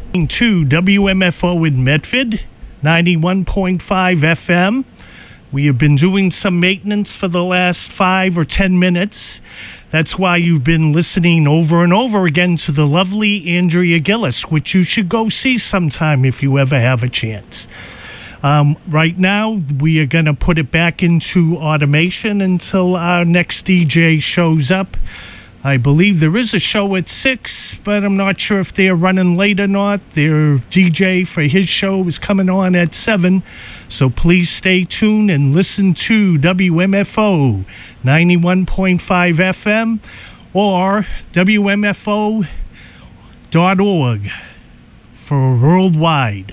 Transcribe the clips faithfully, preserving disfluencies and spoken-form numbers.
To W M F O in Medford, ninety-one point five F M. We have been doing some maintenance for the last five or ten minutes. That's why you've been listening over and over again to the lovely Andrea Gillis, which you should go see sometime if you ever have a chance. Um, right now, we are going to put it back into automation until our next D J shows up. I believe there is a show at six, but I'm not sure if they're running late or not. Their D J for his show is coming on at seven, so please stay tuned and listen to W M F O ninety-one point five F M or W M F O dot org for worldwide.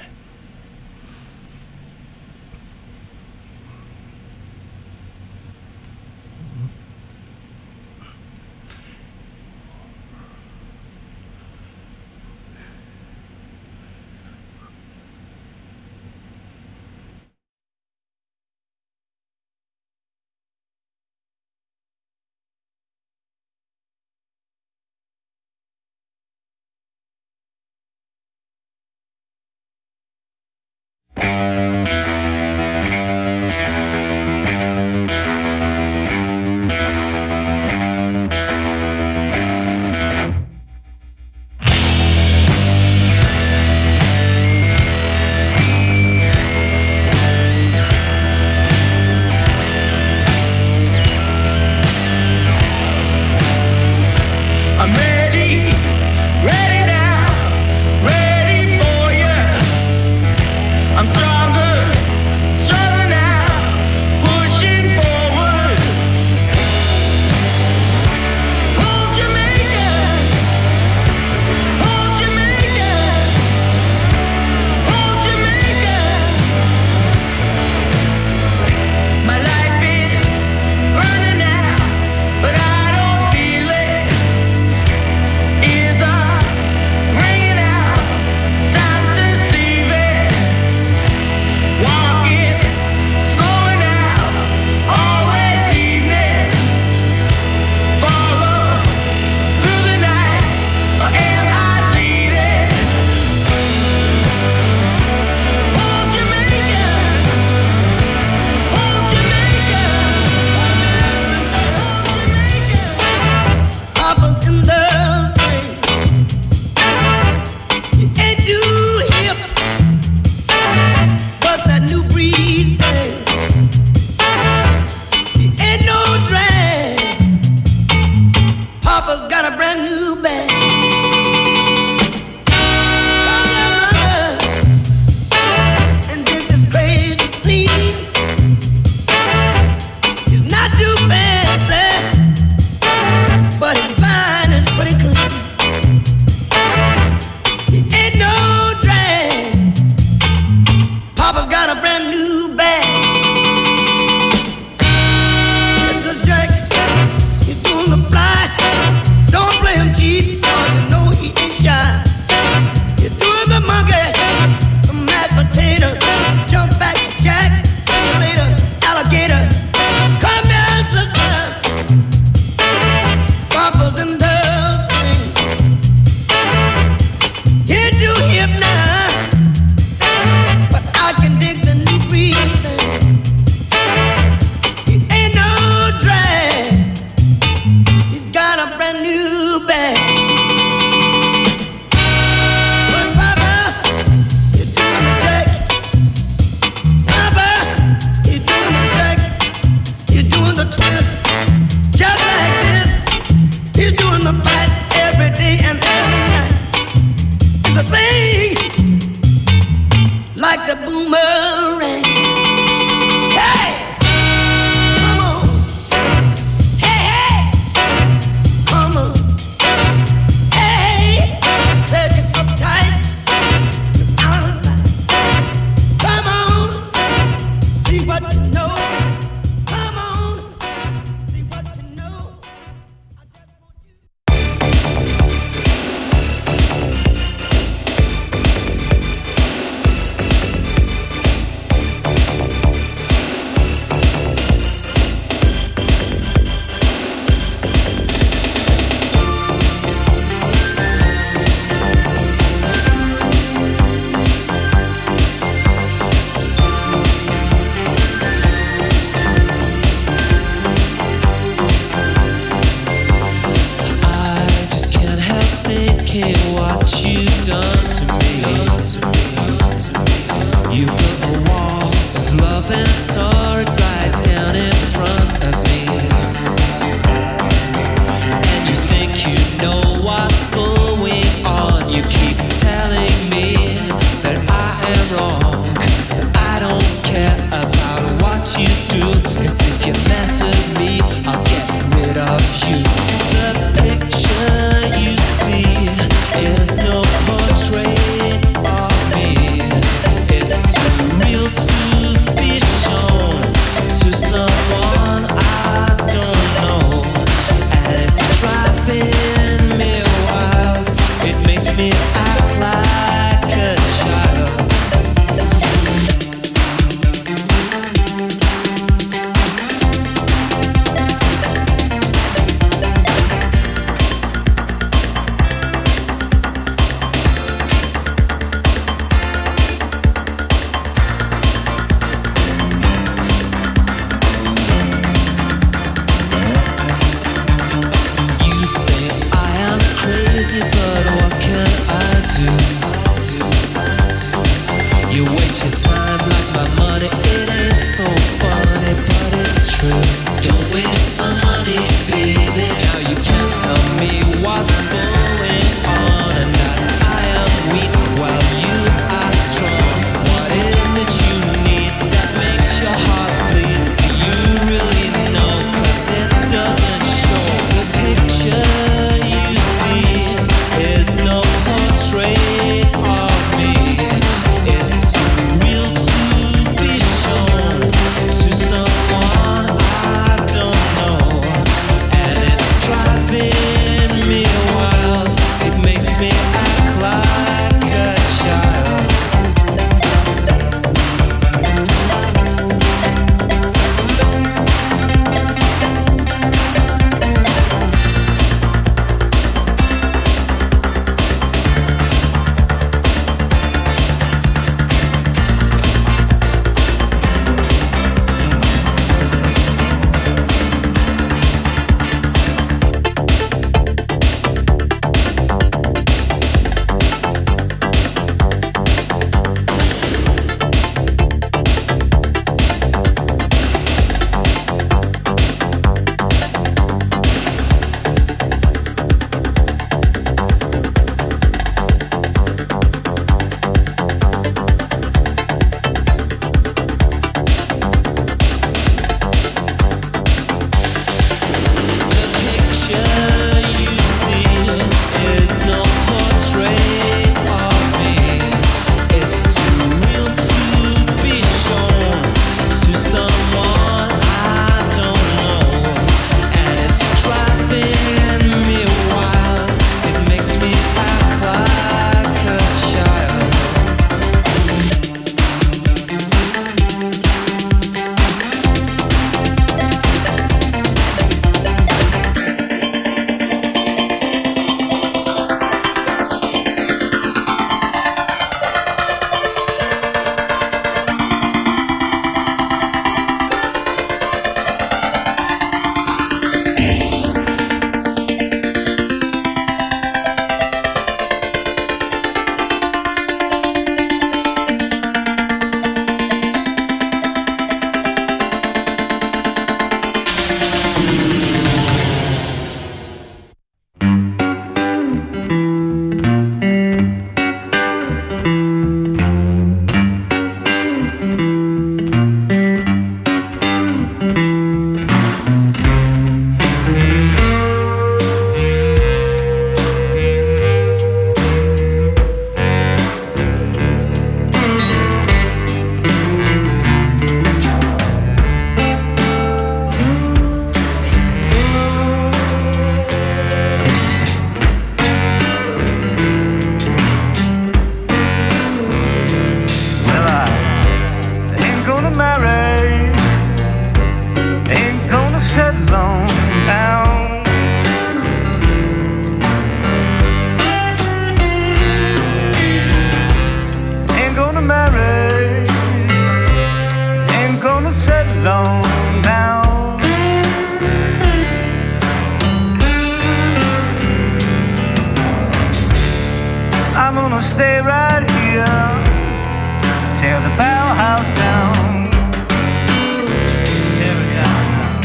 stay right here, tear the Bell House down. Tear it down.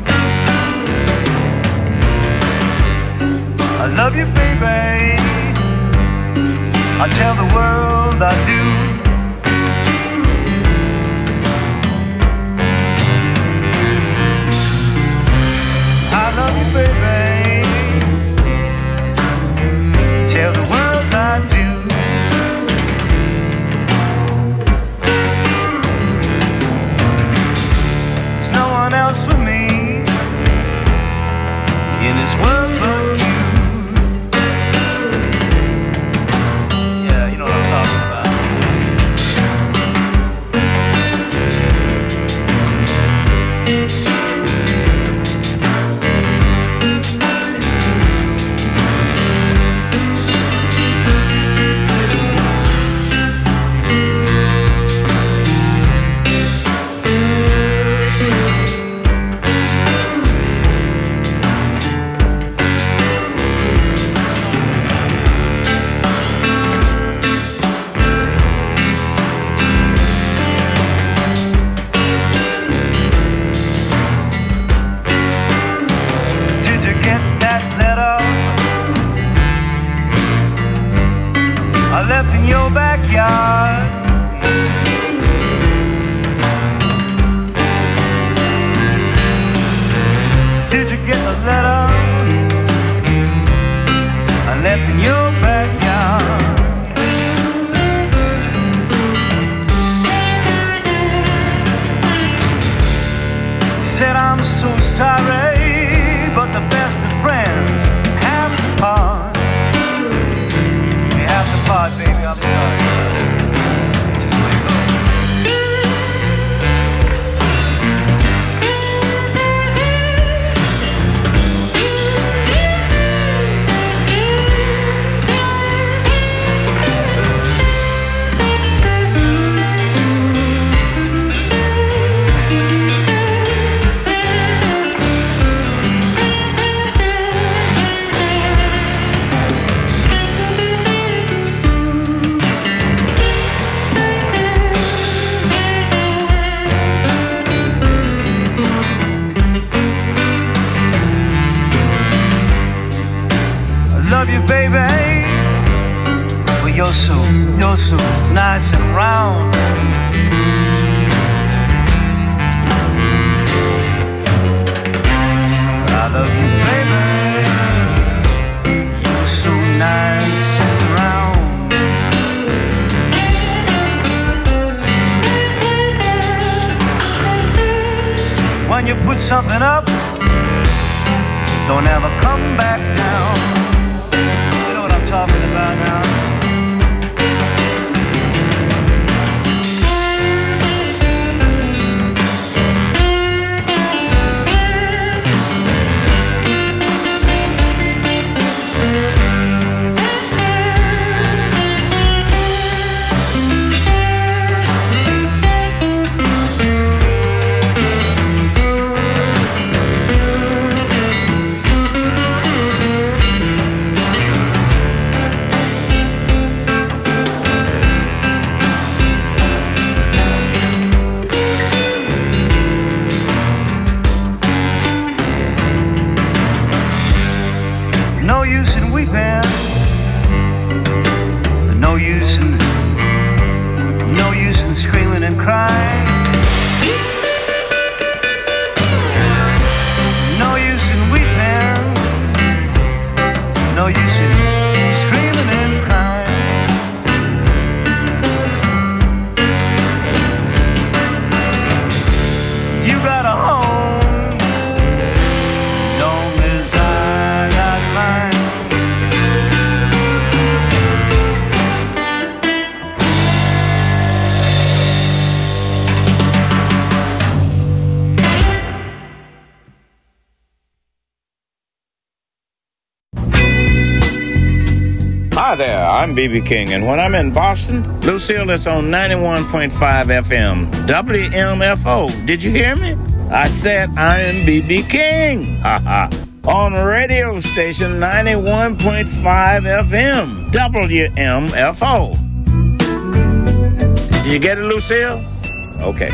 I love you, baby. I tell the world I do. I love you, baby. Tell the world I do. There's no one else for me in this world but you. Yeah, you know what I'm talking about. I left in your backyard. Did you get the letter I left in your backyard? Said I'm so sorry, but the best of friends have to part. Part, baby, I'm sorry. Just let it go. Love you, baby. Well, you're so, you're so nice and round. I love you, baby. You're so nice and round. When you put something up, don't ever come back down. Talking about now. No use in weeping, no use in, no use in screaming and crying. No use in weeping, no use in screaming and crying. You got a home, long as I got mine. Hi there, I'm B B King, and when I'm in Boston, Lucille is on ninety-one point five F M, W M F O. Did you hear me? I said I'm B B King. Ha ha. on radio station ninety-one point five F M, W M F O. Did you get it, Lucille? Okay.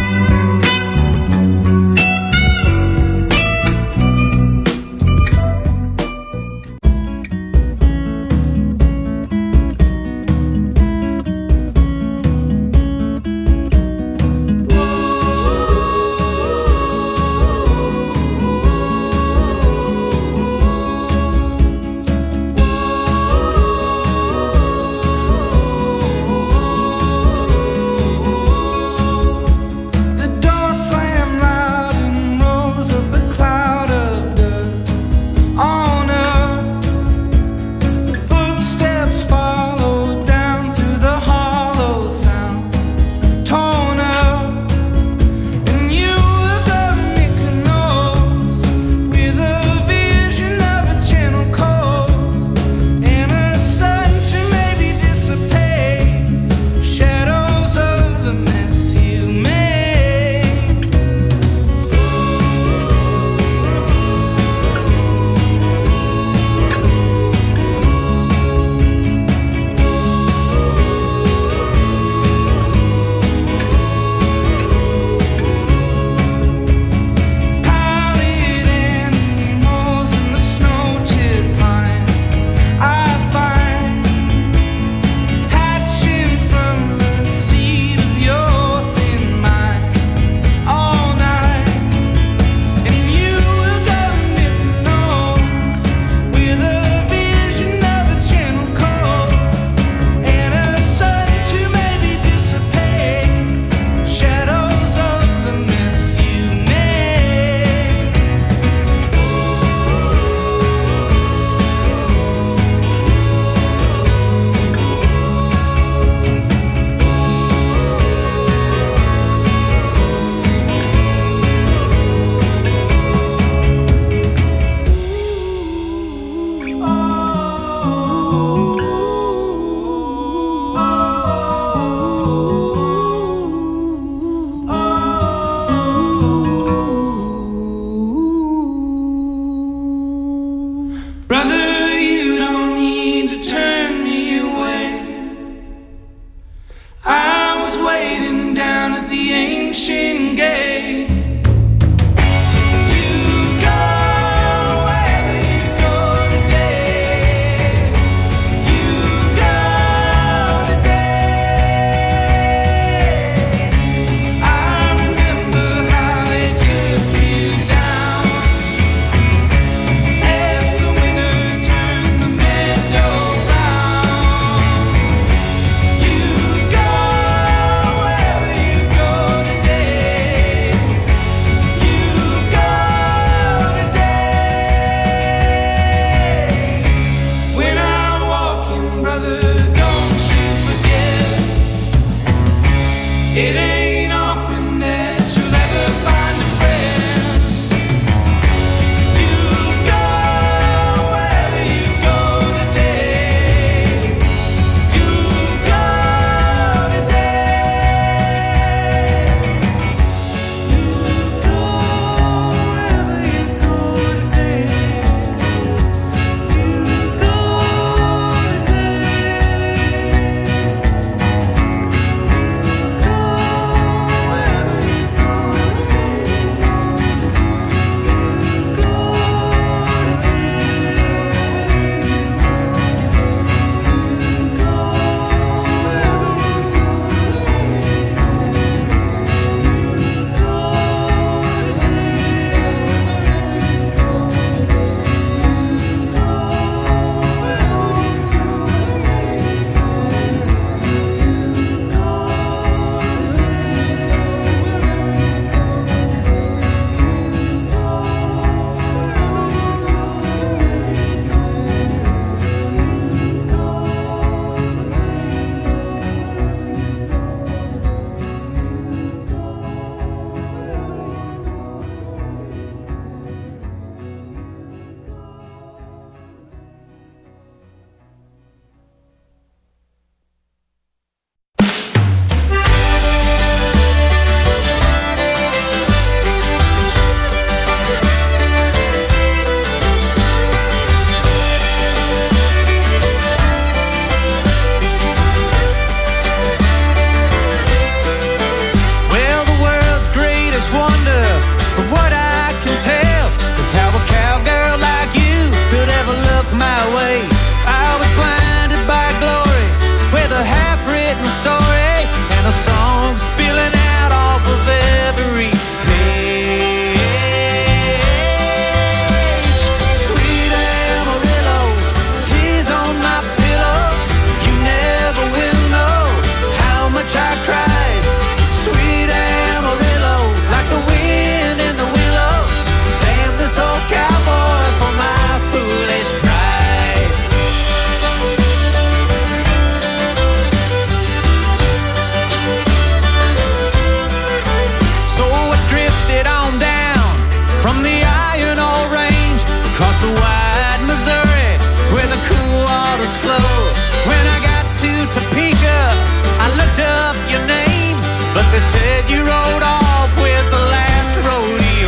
They said you rode off with the last rodeo.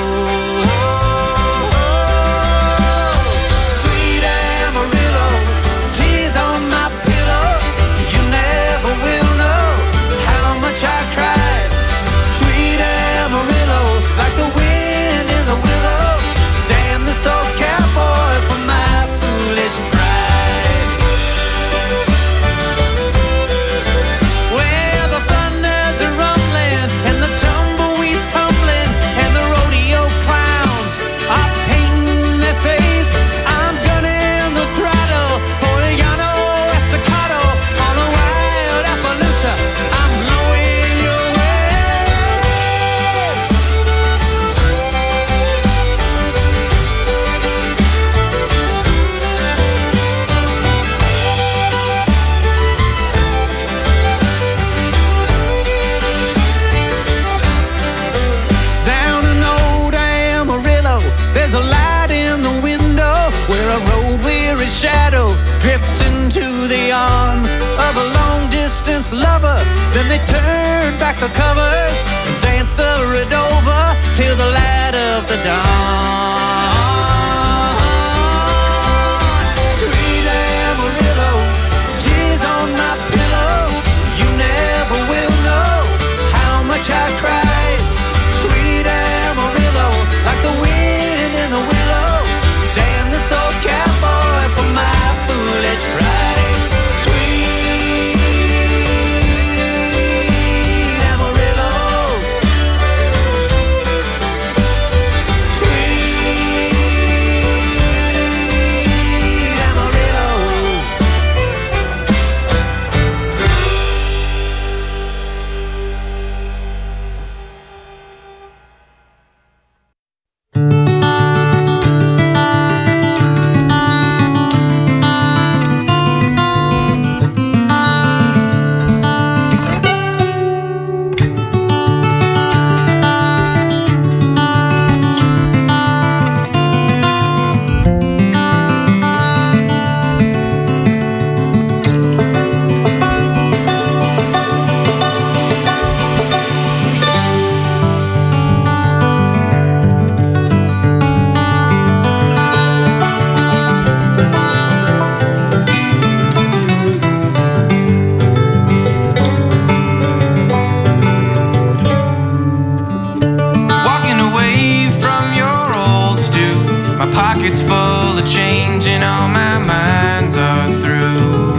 Sweet Amarillo, tears on my pillow. You never will know how much I cried. Sweet Amarillo, like the wind in the willow. Damn this old cowboy for my foolish pride. Well, the thunders are rumbling and the tumbleweeds tumbling and the rodeo clowns are painting their face. I'm gunning the throttle for a Llano Estacado on a wild Appaloosa. I'm blowing your way. Down in old Amarillo, there's a light in the window where a road-weary shadow drifts into the arms of a long-distance lover. Then they turn back the covers and dance the Redova till the light of the dawn. Sweet Amarillo, tears on my pillow. You never will know how much I cried. Sweet Amarillo, like the wind in the willow. Damn this old cowboy for my foolish pride. Sweet Amarillo, sweet Amarillo. Walking away from your old stew, my pocket's full of change and all my minds are through.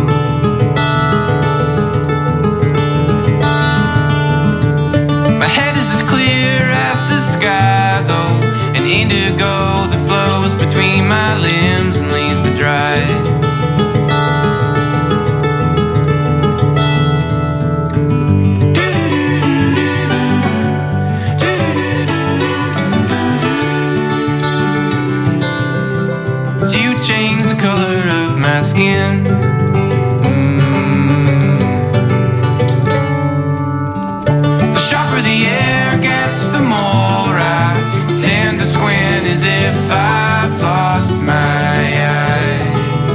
My head is as clear as the sky though, an indigo that flows between my limbs and leaves me dry. You change the color of my skin. Mm. The sharper the air gets, the more I tend to squint as if I've lost my eye.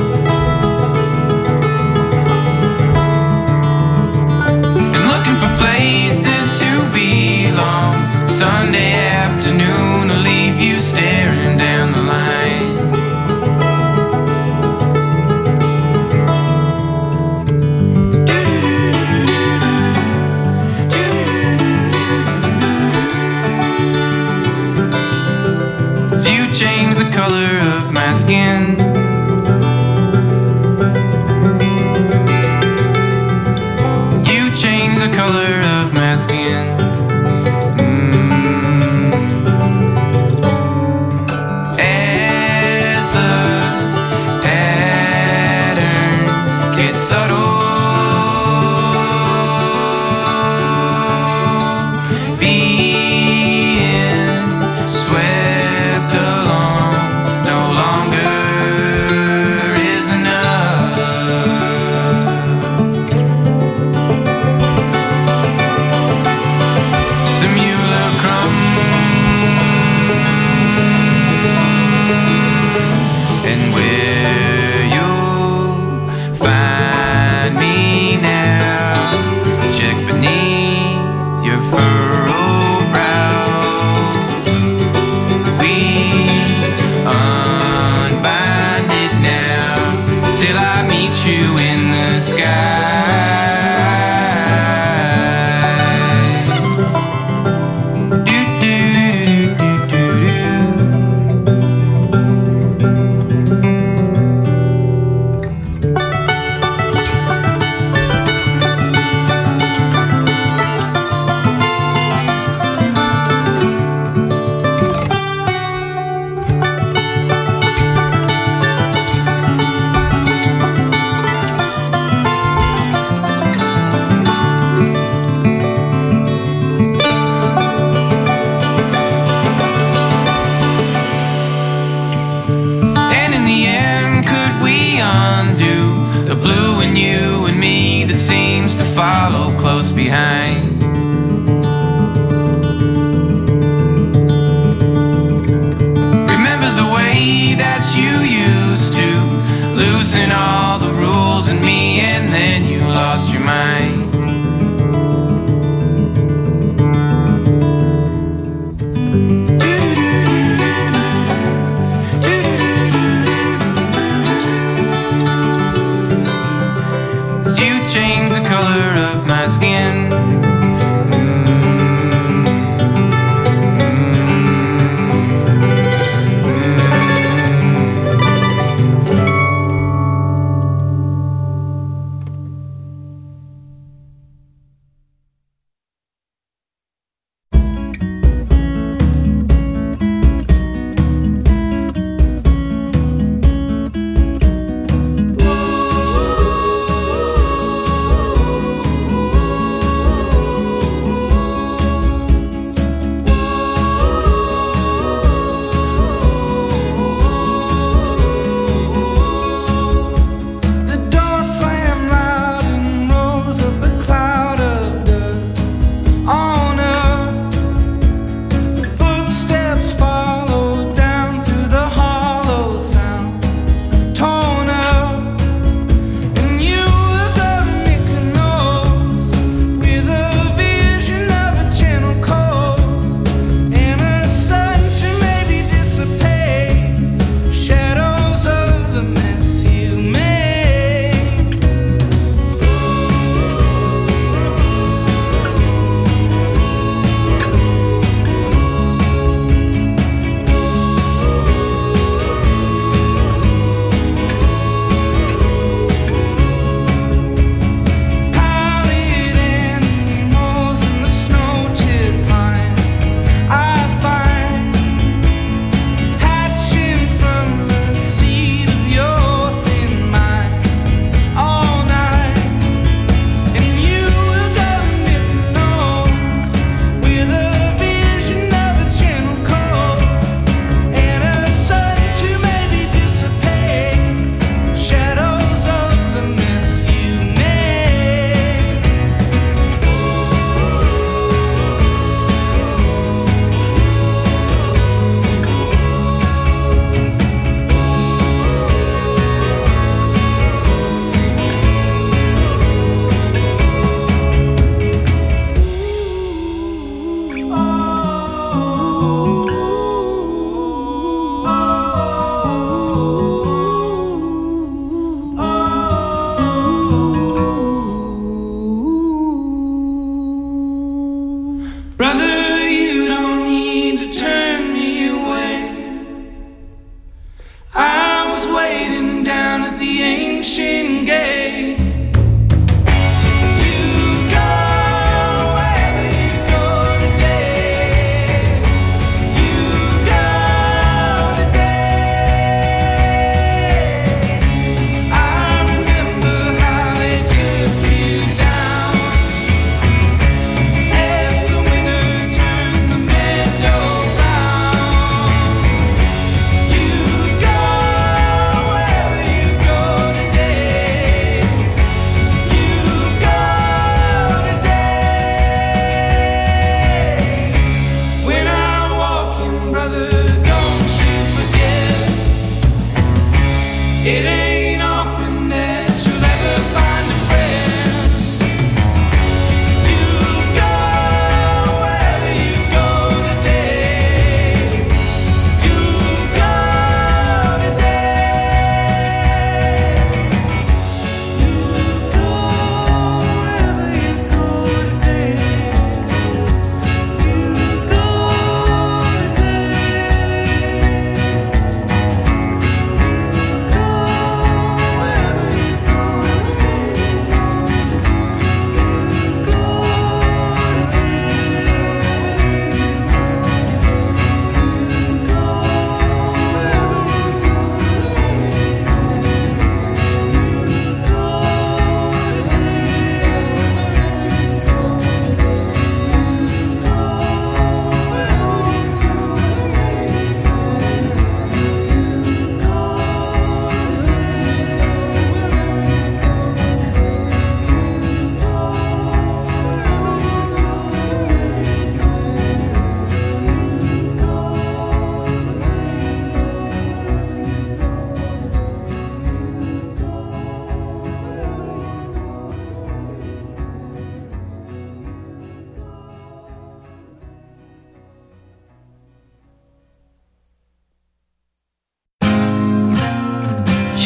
And looking for places to belong. Sunday afternoon, I'll leave you staring down the line. So you change the color of my skin. You change the color of my skin. Mm. As the pattern gets subtle, being swept along no longer is enough. follow close behind. Remember the way that you used to loosen all the rules in me, and then you lost your mind. Skin.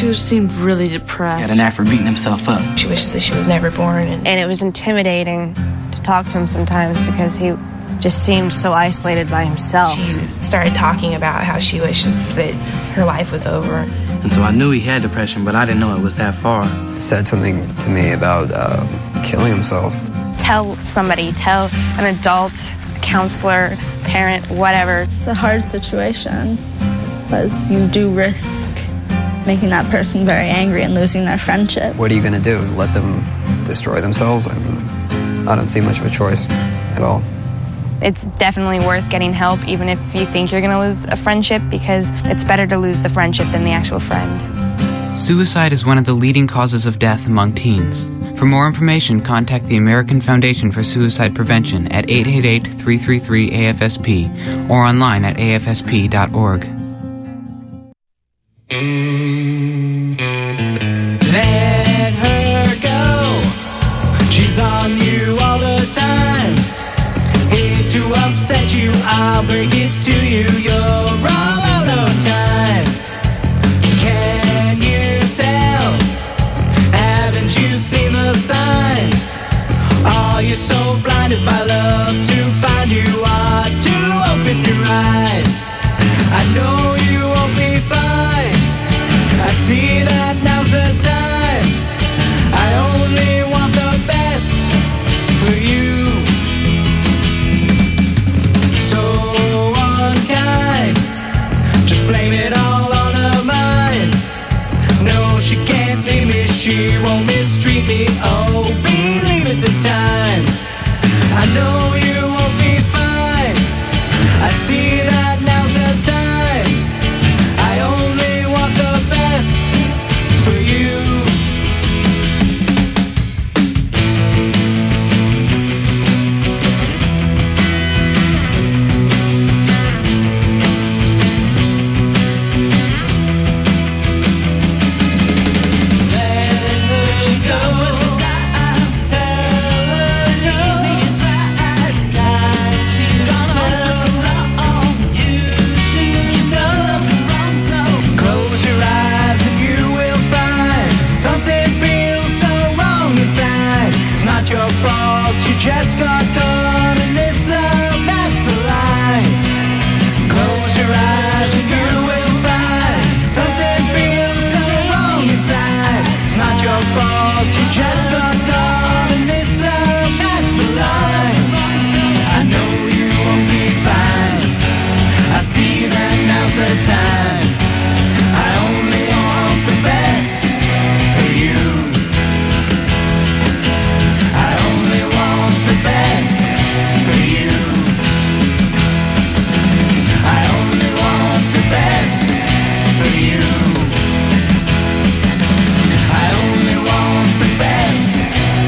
She seemed really depressed. He had an knack for beating himself up. She wishes that she was never born. And, and it was intimidating to talk to him sometimes because he just seemed so isolated by himself. She started talking about how she wishes that her life was over. And so I knew he had depression, but I didn't know it was that far. He said something to me about uh, killing himself. Tell somebody, tell an adult, a counselor, parent, whatever. It's a hard situation because you do risk making that person very angry and losing their friendship. What are you going to do? Let them destroy themselves? I mean, I don't see much of a choice at all. It's definitely worth getting help, even if you think you're going to lose a friendship, because it's better to lose the friendship than the actual friend. Suicide is one of the leading causes of death among teens. For more information, contact the American Foundation for Suicide Prevention at eight eight eight, three three three, A F S P or online at A F S P dot org. Let her go. She's on you all the time. Hate to upset you, I'll break it to you. You're all out of time. Can you tell? Haven't you seen the signs? Are you so blinded by love to find you are to open your eyes? I know you won't be fine. I see that now's the time. I only want the best for you. So unkind, just blame it all on her mind. No, she can't leave me, she won't mistreat me. Oh, believe it this time. I know you won't be fine. I see that now's the time. I only want the best for you. Your fault, you just got caught in this love, that's a lie. Close your eyes and you will find something feels so wrong inside. It's not your fault, you just got caught in this love, that's a lie. I know you won't be fine. I see that now's the time. I only want the best for you. Best for you. I only want the best for you. I only want the best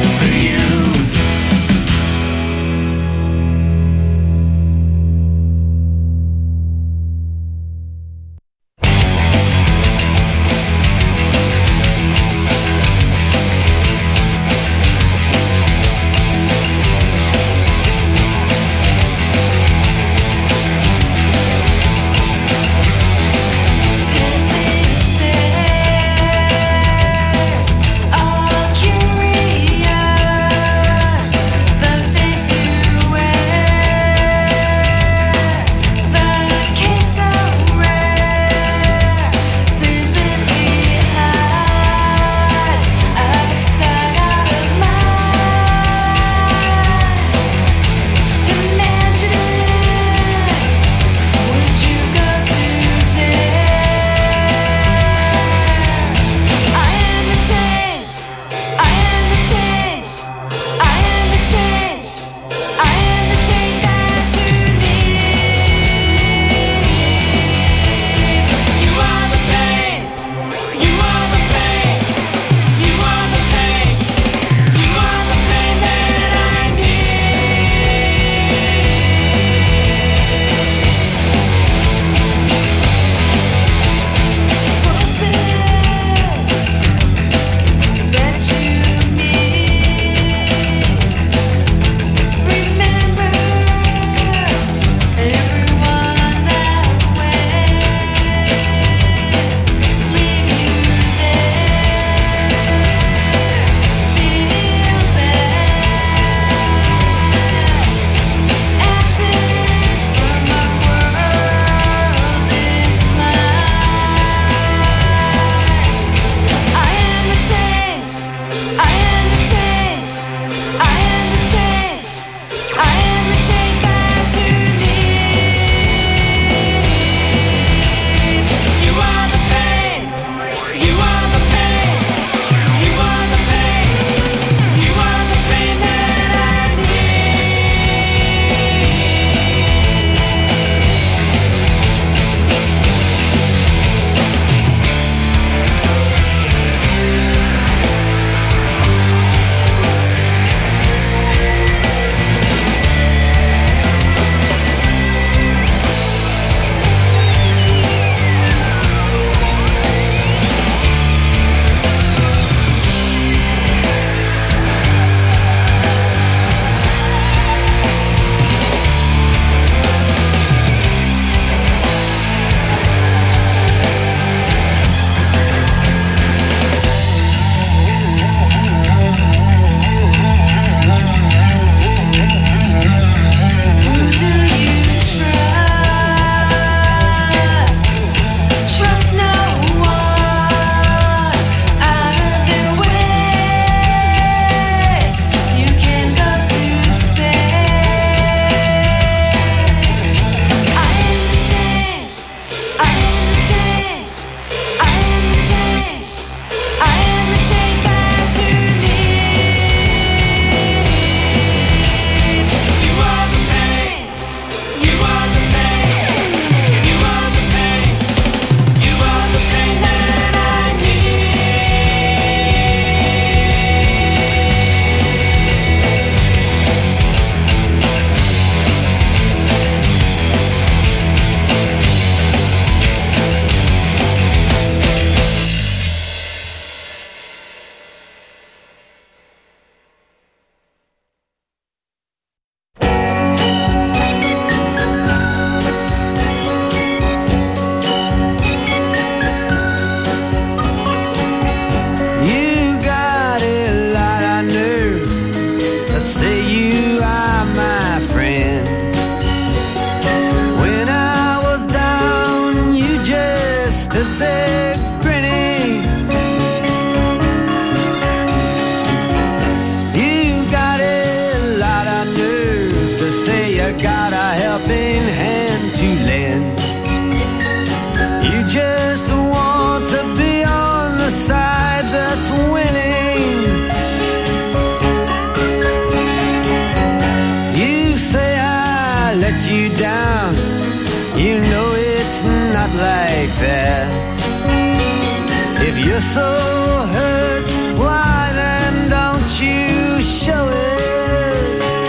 you're so hurt, why then don't you show it?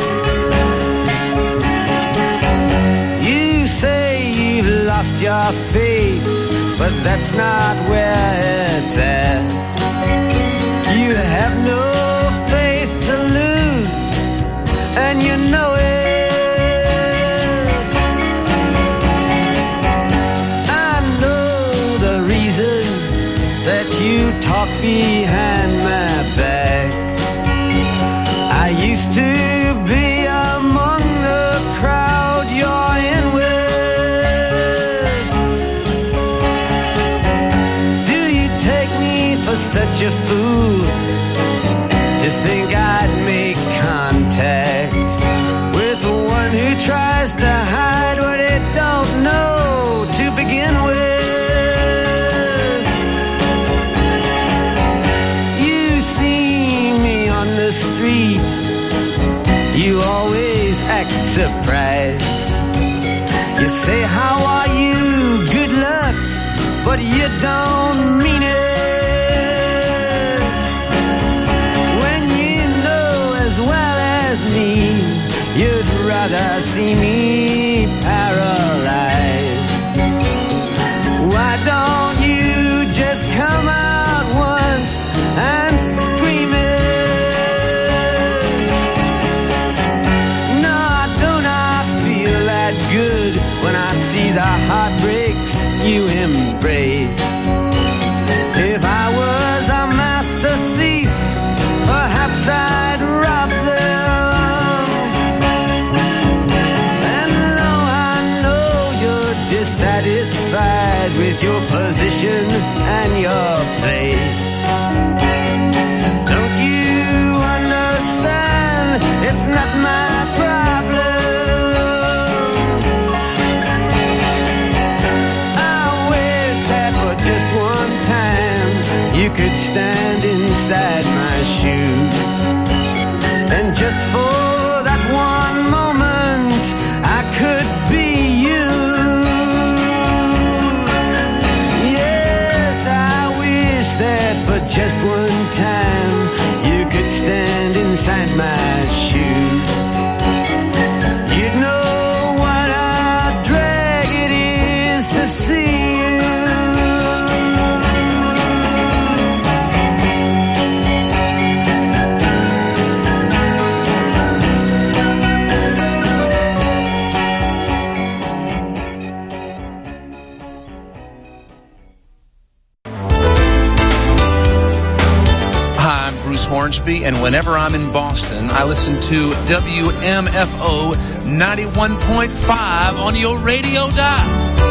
You say you've lost your faith, but that's not where it's at. You have no faith to lose, and you know it. I know the reason that you talk behind my back. I used to be among the crowd you're in with. Do you take me for such a fool to think I'd make contact with the one who tries to hide what it don't know to begin with? You see me on the street, you always act surprised. You say, how are you? Good luck, but you don't mean it. When you know as well as me, you'd rather see me paralyzed. Why don't you just come out once and scream it? No, I do not feel that good when I see the heartbreaks you embrace. If I was a master thief, perhaps I'd rob them. And though I know you're dissatisfied with your position and your place, don't you understand it's not my problem? I wish that for just one time you could stand inside my shoes, and just for that one moment I could be you. Yes, I wish that for just one time you could stand inside my shoes. You'd know what a drag it is to see you. Hi, I'm Bruce Hornsby, and whenever I'm in Boston, I listen to W M F O ninety-one point five on your radio dial.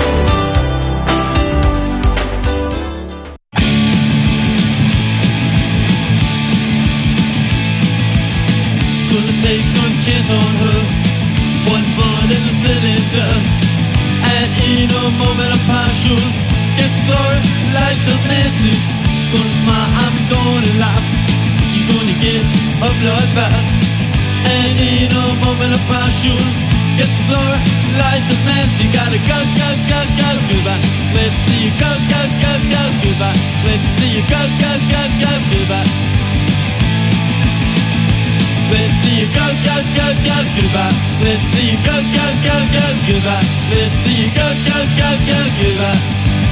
Gonna take a chance on her, one bullet in the cylinder, and in a moment of passion, get the glory, light of Nancy. Gonna smile, I'm gonna laugh, you're gonna get a bloodbath, and in a moment of passion, get the glory, light of Nancy. Gotta go, go, go, go, goodbye. Let's see you go, go, go, go, goodbye. Let's see you go, go, go, go, goodbye. Let's see you go, go, go, go, goodbye. Let's see you go, go, go, go, goodbye. Let's see you go, go, go, go, goodbye.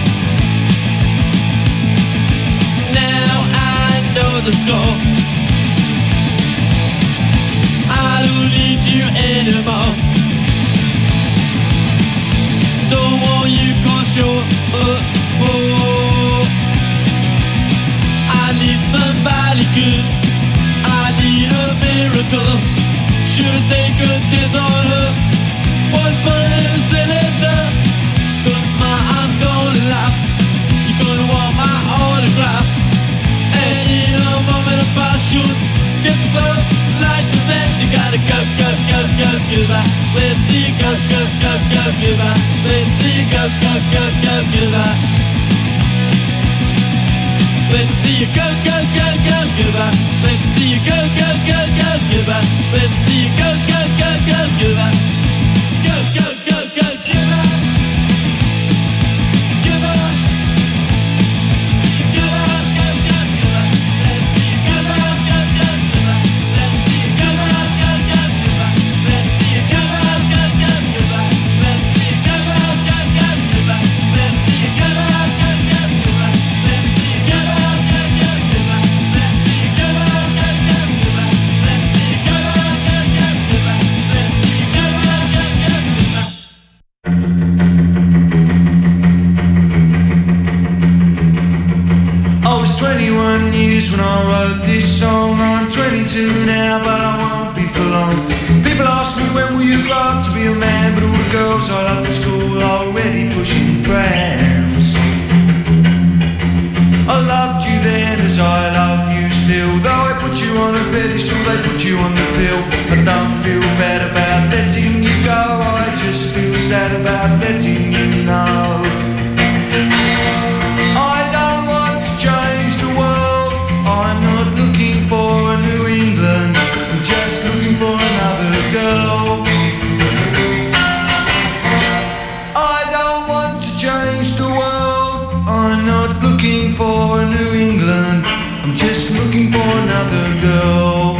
Now I know the score. I don't need you anymore. Don't want you cause you're uh, oh. I need somebody good, I need a miracle. Should've taken a chance on her, one bullet in a cylinder. Gonna smile, I'm gonna laugh, you're gonna want my autograph. And in a moment of passion, get the glow, light the match. You gotta go, go, go, go, goodbye. Let's see you go, go, go, go, goodbye. Let's see you go, go, go, go, goodbye. Let's see you go, go, go, go, goodbye. Let's see you go, go, go, go, goodbye. Let's see you go, go, go, go, goodbye. Go, go, go, go, goodbye. Goodbye. Goodbye. I wrote this song. I'm twenty-two now, but I won't be for long. People ask me when will you grow up to be a man, but all the girls I loved at school are already pushing prams. I loved you then as I love you still. Though I put you on a pedestal, they put you on the pill. I don't feel bad about letting you go, I just feel sad about letting you know. I don't want to change the world, I'm not looking for a New England, I'm just looking for another girl. I don't want to change the world, I'm not looking for a New England, I'm just looking for another girl.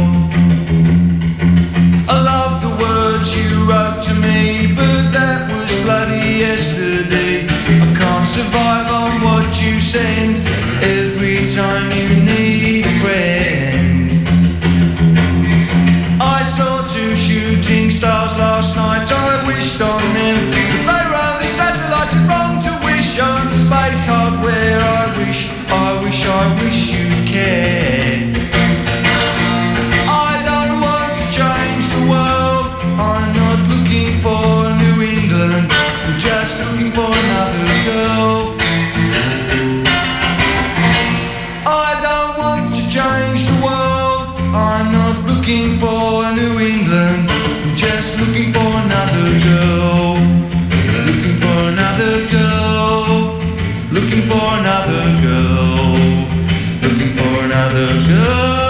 I love the words you wrote to me, but that was bloody yesterday. I can't survive on what you send every time you need a friend. I saw two shooting stars last night, I wished on them, but they were only satellites. It's wrong to wish on space hardware. I wish, I wish, I wish you'd care. I don't want to change the world, I'm not looking for New England, I'm just looking for another girl. I don't want to change the world, I'm not looking for New England, I'm just looking for another girl. Looking for another girl, looking for another girl, looking for another girl.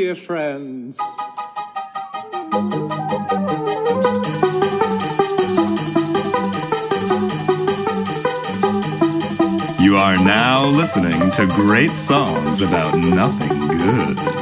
dear friends. You are now listening to great songs about nothing good.